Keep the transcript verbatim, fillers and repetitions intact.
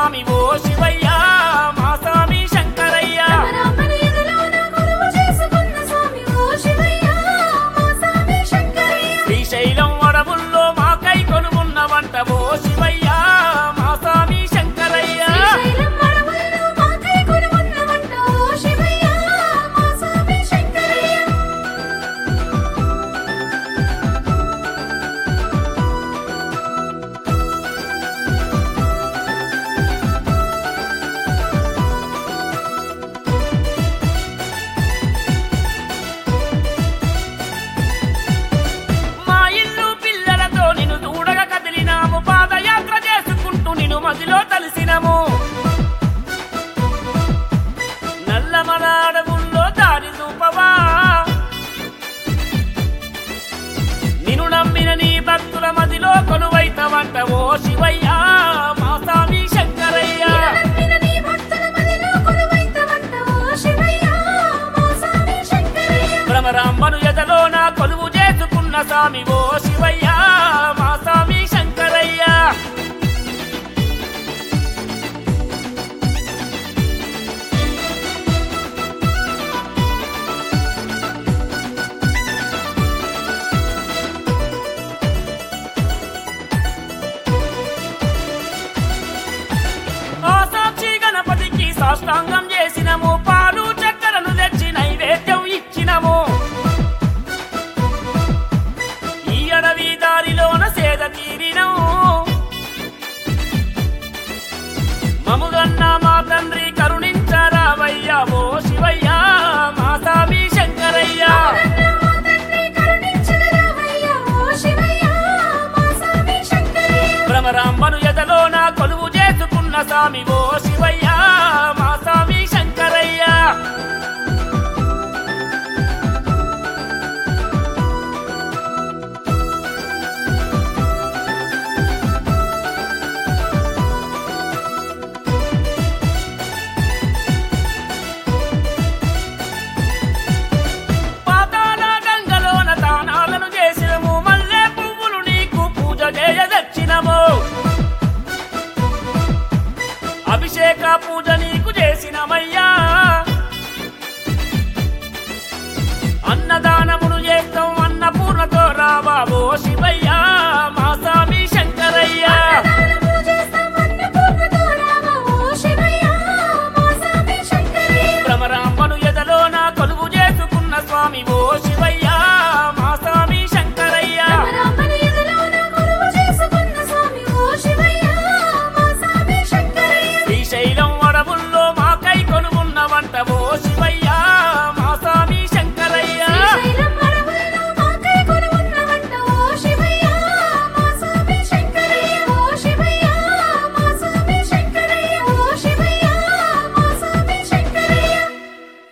స్వామి ఓ శివయ్య మా స్వామి శంకరయ్య శ్రీశైలం అడవుల్లో మాకై కొలువున్నవంట ఓ శివయ్య మా స్వామి శంకరయ్య మదిలో తలిసినము నల్లమల అడవుల్లో దారి చూపవా నిన్ను నమ్మిన నీ భక్తుల మదిలో కొలువైతవంట ఓ శివయ్య మా స్వామి శంకరయ్య భ్రమరాంబను ఎదలో నా కొలువు చేసుకున్న స్వామి ఓ శివయ్య మా స్వామి శంకరయ్య సాష్టాంగం చేసినము పాలు చక్కెరను తెచ్చి నైవేద్యం ఇచ్చినము ఈ అడవి దారిలోన సేద తీరినము మముగన్న మా తండ్రి కరుణించరావయ్యా ఓ శివయ్య మా స్వామి శంకరయ్య భ్రమరాంబను ఎదలో నా కొలువు చేసుకున్న స్వామి ఓ శివయ్య మా స్వామి శంకరయ్య